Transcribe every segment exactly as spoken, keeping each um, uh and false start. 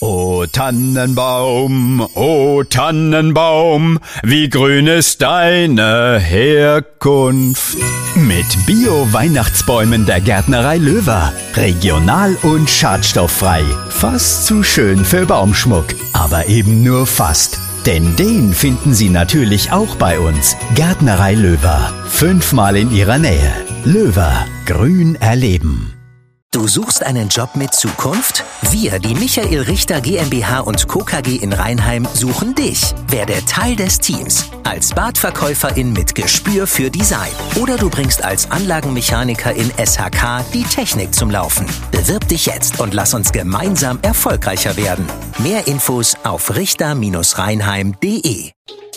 O Tannenbaum, o Tannenbaum, wie grün ist deine Herkunft. Mit Bio-Weihnachtsbäumen der Gärtnerei Löwer. Regional und schadstofffrei. Fast zu schön für Baumschmuck. Aber eben nur fast. Denn den finden Sie natürlich auch bei uns. Gärtnerei Löwer. Fünfmal in Ihrer Nähe. Löwer. Grün erleben. Du suchst einen Job mit Zukunft? Wir, die Michael Richter GmbH und Co. K G in Rheinheim, suchen dich. Werde Teil des Teams. Als Badverkäuferin mit Gespür für Design. Oder du bringst als Anlagenmechaniker in S H K die Technik zum Laufen. Bewirb dich jetzt und lass uns gemeinsam erfolgreicher werden. Mehr Infos auf richter Bindestrich rheinheim punkt de.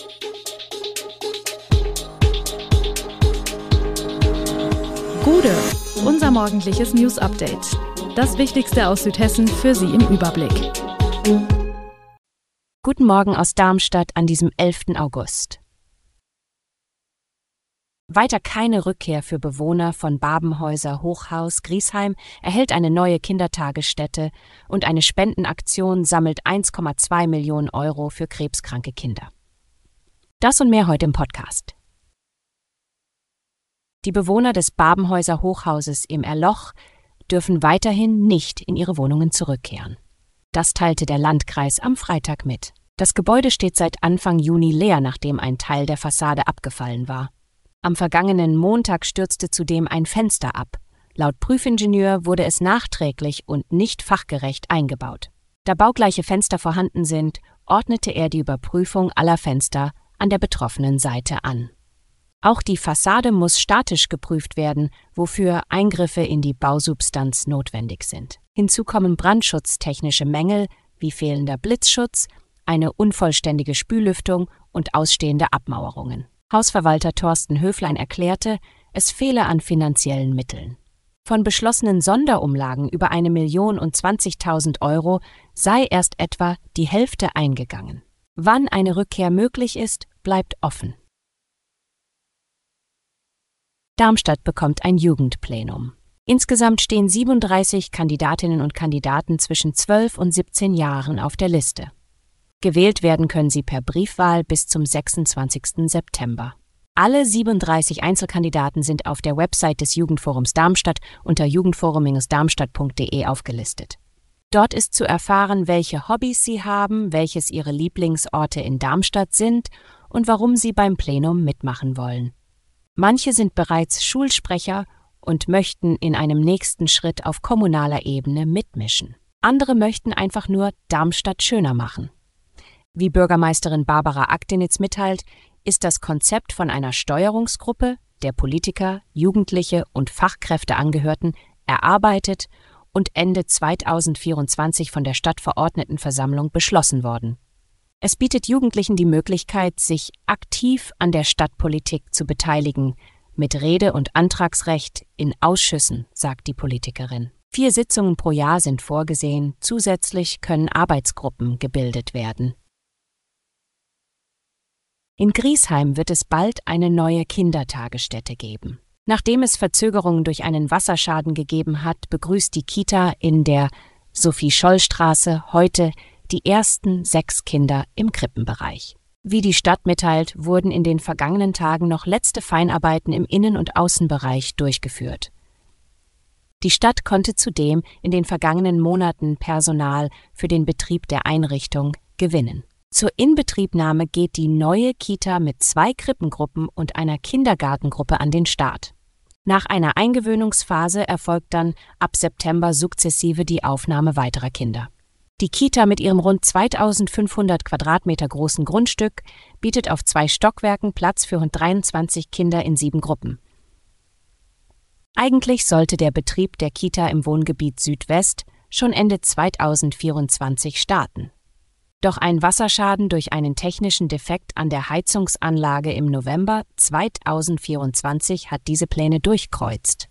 Gude, unser morgendliches News-Update. Das Wichtigste aus Südhessen für Sie im Überblick. Guten Morgen aus Darmstadt an diesem elften August. Weiter keine Rückkehr für Bewohner von Babenhäuser Hochhaus Griesheim erhält eine neue Kindertagesstätte und eine Spendenaktion sammelt eins Komma zwei Millionen Euro für krebskranke Kinder. Das und mehr heute im Podcast. Die Bewohner des Babenhäuser Hochhauses im Erloch dürfen weiterhin nicht in ihre Wohnungen zurückkehren. Das teilte der Landkreis am Freitag mit. Das Gebäude steht seit Anfang Juni leer, nachdem ein Teil der Fassade abgefallen war. Am vergangenen Montag stürzte zudem ein Fenster ab. Laut Prüfingenieur wurde es nachträglich und nicht fachgerecht eingebaut. Da baugleiche Fenster vorhanden sind, ordnete er die Überprüfung aller Fenster an der betroffenen Seite an. Auch die Fassade muss statisch geprüft werden, wofür Eingriffe in die Bausubstanz notwendig sind. Hinzu kommen brandschutztechnische Mängel wie fehlender Blitzschutz, eine unvollständige Spüllüftung und ausstehende Abmauerungen. Hausverwalter Thorsten Höflein erklärte, es fehle an finanziellen Mitteln. Von beschlossenen Sonderumlagen über eine Million und zwanzigtausend Euro sei erst etwa die Hälfte eingegangen. Wann eine Rückkehr möglich ist, bleibt offen. Darmstadt bekommt ein Jugendplenum. Insgesamt stehen siebenunddreißig Kandidatinnen und Kandidaten zwischen zwölf und siebzehn Jahren auf der Liste. Gewählt werden können sie per Briefwahl bis zum sechsundzwanzigsten September. Alle siebenunddreißig Einzelkandidaten sind auf der Website des Jugendforums Darmstadt unter jugendforum Bindestrich darmstadt punkt de aufgelistet. Dort ist zu erfahren, welche Hobbys sie haben, welches ihre Lieblingsorte in Darmstadt sind und warum sie beim Plenum mitmachen wollen. Manche sind bereits Schulsprecher und möchten in einem nächsten Schritt auf kommunaler Ebene mitmischen. Andere möchten einfach nur Darmstadt schöner machen. Wie Bürgermeisterin Barbara Aktenitz mitteilt, ist das Konzept von einer Steuerungsgruppe, der Politiker, Jugendliche und Fachkräfteangehörten, erarbeitet und Ende zweitausendvierundzwanzig von der Stadtverordnetenversammlung beschlossen worden. Es bietet Jugendlichen die Möglichkeit, sich aktiv an der Stadtpolitik zu beteiligen, mit Rede- und Antragsrecht in Ausschüssen, sagt die Politikerin. Vier Sitzungen pro Jahr sind vorgesehen, zusätzlich können Arbeitsgruppen gebildet werden. In Griesheim wird es bald eine neue Kindertagesstätte geben. Nachdem es Verzögerungen durch einen Wasserschaden gegeben hat, begrüßt die Kita in der Sophie-Scholl-Straße heute die ersten sechs Kinder im Krippenbereich. Wie die Stadt mitteilt, wurden in den vergangenen Tagen noch letzte Feinarbeiten im Innen- und Außenbereich durchgeführt. Die Stadt konnte zudem in den vergangenen Monaten Personal für den Betrieb der Einrichtung gewinnen. Zur Inbetriebnahme geht die neue Kita mit zwei Krippengruppen und einer Kindergartengruppe an den Start. Nach einer Eingewöhnungsphase erfolgt dann ab September sukzessive die Aufnahme weiterer Kinder. Die Kita mit ihrem rund zweitausendfünfhundert Quadratmeter großen Grundstück bietet auf zwei Stockwerken Platz für rund dreiundzwanzig Kinder in sieben Gruppen. Eigentlich sollte der Betrieb der Kita im Wohngebiet Südwest schon Ende zweitausendvierundzwanzig starten. Doch ein Wasserschaden durch einen technischen Defekt an der Heizungsanlage im November zweitausendvierundzwanzig hat diese Pläne durchkreuzt.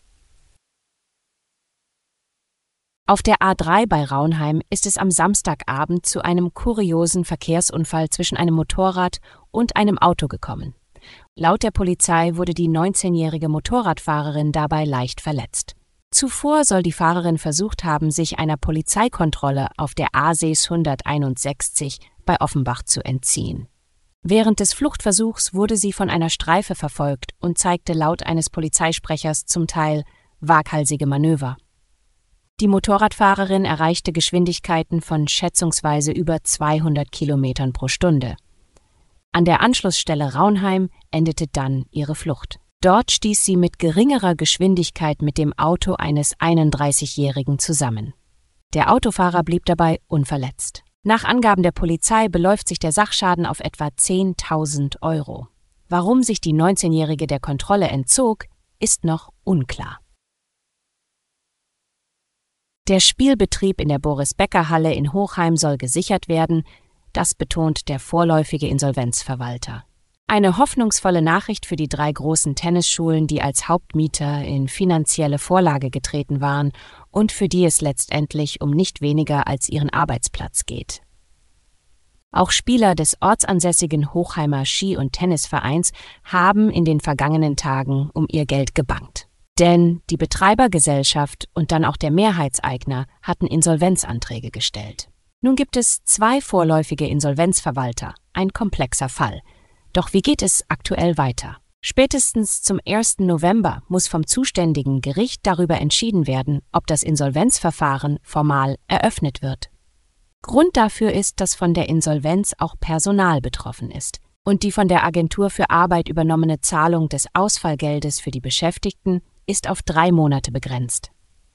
Auf der A drei bei Raunheim ist es am Samstagabend zu einem kuriosen Verkehrsunfall zwischen einem Motorrad und einem Auto gekommen. Laut der Polizei wurde die neunzehnjährige Motorradfahrerin dabei leicht verletzt. Zuvor soll die Fahrerin versucht haben, sich einer Polizeikontrolle auf der A S E S hunderteinundsechzig bei Offenbach zu entziehen. Während des Fluchtversuchs wurde sie von einer Streife verfolgt und zeigte laut eines Polizeisprechers zum Teil waghalsige Manöver. Die Motorradfahrerin erreichte Geschwindigkeiten von schätzungsweise über zweihundert Kilometern pro Stunde. An der Anschlussstelle Raunheim endete dann ihre Flucht. Dort stieß sie mit geringerer Geschwindigkeit mit dem Auto eines einunddreißigjährigen zusammen. Der Autofahrer blieb dabei unverletzt. Nach Angaben der Polizei beläuft sich der Sachschaden auf etwa zehntausend Euro. Warum sich die neunzehnjährige der Kontrolle entzog, ist noch unklar. Der Spielbetrieb in der Boris-Becker-Halle in Hochheim soll gesichert werden, das betont der vorläufige Insolvenzverwalter. Eine hoffnungsvolle Nachricht für die drei großen Tennisschulen, die als Hauptmieter in finanzielle Vorlage getreten waren und für die es letztendlich um nicht weniger als ihren Arbeitsplatz geht. Auch Spieler des ortsansässigen Hochheimer Ski- und Tennisvereins haben in den vergangenen Tagen um ihr Geld gebangt. Denn die Betreibergesellschaft und dann auch der Mehrheitseigner hatten Insolvenzanträge gestellt. Nun gibt es zwei vorläufige Insolvenzverwalter, ein komplexer Fall. Doch wie geht es aktuell weiter? Spätestens zum ersten November muss vom zuständigen Gericht darüber entschieden werden, ob das Insolvenzverfahren formal eröffnet wird. Grund dafür ist, dass von der Insolvenz auch Personal betroffen ist und die von der Agentur für Arbeit übernommene Zahlung des Ausfallgeldes für die Beschäftigten ist auf drei Monate begrenzt.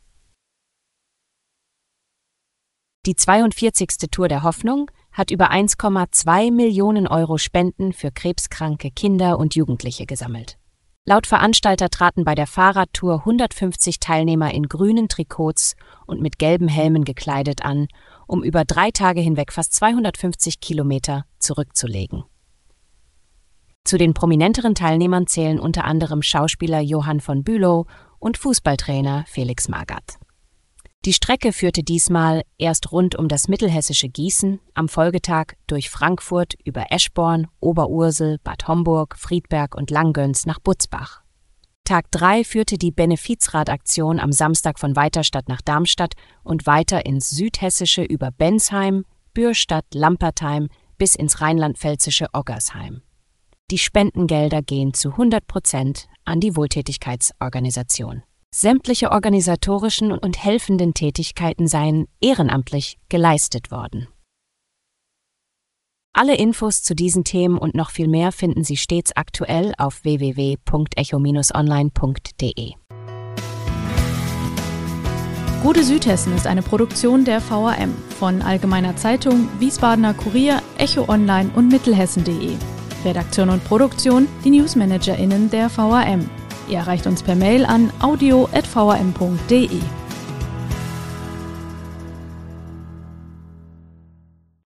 Die zweiundvierzigste Tour der Hoffnung hat über eins Komma zwei Millionen Euro Spenden für krebskranke Kinder und Jugendliche gesammelt. Laut Veranstalter traten bei der Fahrradtour hundertfünfzig Teilnehmer in grünen Trikots und mit gelben Helmen gekleidet an, um über drei Tage hinweg fast zweihundertfünfzig Kilometer zurückzulegen. Zu den prominenteren Teilnehmern zählen unter anderem Schauspieler Johann von Bülow und Fußballtrainer Felix Magath. Die Strecke führte diesmal erst rund um das mittelhessische Gießen, am Folgetag durch Frankfurt über Eschborn, Oberursel, Bad Homburg, Friedberg und Langgöns nach Butzbach. Tag drei führte die Benefizradaktion am Samstag von Weiterstadt nach Darmstadt und weiter ins Südhessische über Bensheim, Bürstadt, Lampertheim bis ins rheinland-pfälzische Oggersheim. Die Spendengelder gehen zu hundert Prozent an die Wohltätigkeitsorganisation. Sämtliche organisatorischen und helfenden Tätigkeiten seien ehrenamtlich geleistet worden. Alle Infos zu diesen Themen und noch viel mehr finden Sie stets aktuell auf w w w punkt echo Bindestrich online punkt d e. Gute Südhessen ist eine Produktion der V A M von Allgemeiner Zeitung, Wiesbadener Kurier, Echo Online und Mittelhessen punkt de. Redaktion und Produktion, die NewsmanagerInnen der V A M. Ihr erreicht uns per Mail an audio at v a m punkt d e.